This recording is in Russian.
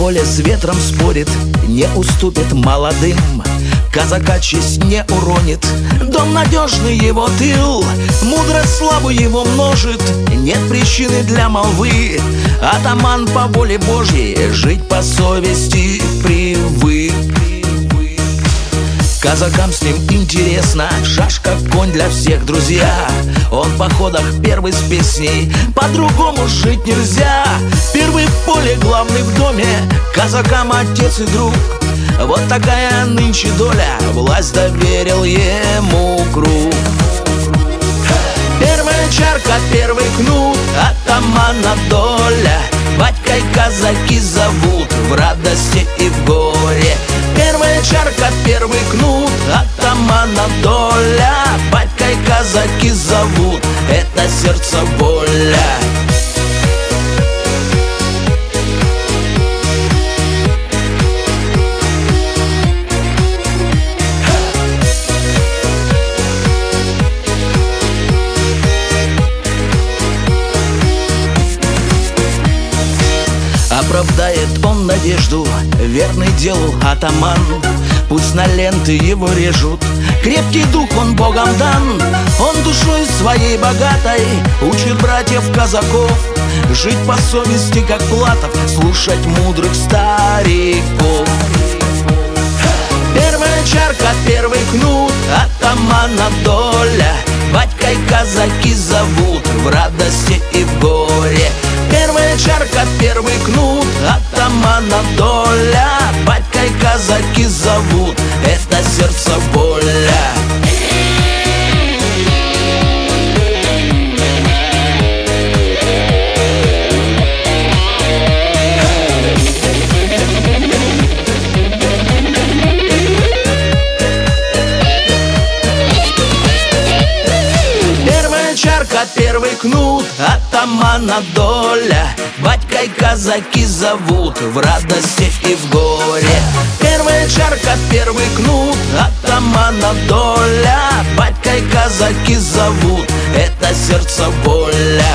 поле с ветром спорит, не уступит молодым. Казака честь не уронит, дом надежный его тыл. Мудрость славу его множит, нет причины для молвы. Атаман по воле Божьей жить по совести привык. Казакам с ним интересно, шашка, конь для всех друзья. Он в походах первый с песней, по-другому жить нельзя. Первый в поле, главный в доме, казакам отец и друг. Вот такая нынче доля, власть доверил ему круг. Первая чарка, первый кнут, атамана доля. Батькой казаки зовут в радости и в горе. Первая чарка, первый кнут, атамана доля. Батькой казаки зовут, это сердце воля. Оправдает он надежду, верный делу атаман. Пусть на ленты его режут, крепкий дух он Богом дан. Он душой своей богатой учит братьев казаков жить по совести, как Платов, слушать мудрых стариков. Первая чарка, первый кнут, атамана доля. Батькой казаки зовут в радости и в горе. Первая чарка, первый кнут, атамана доля. Батькой казаки зовут, это сердце воля. Первый кнут, атамана доля. Батькой казаки зовут в радости и в горе. Первая чарка, первый кнут, атамана доля. Батькой казаки зовут, это сердце воля.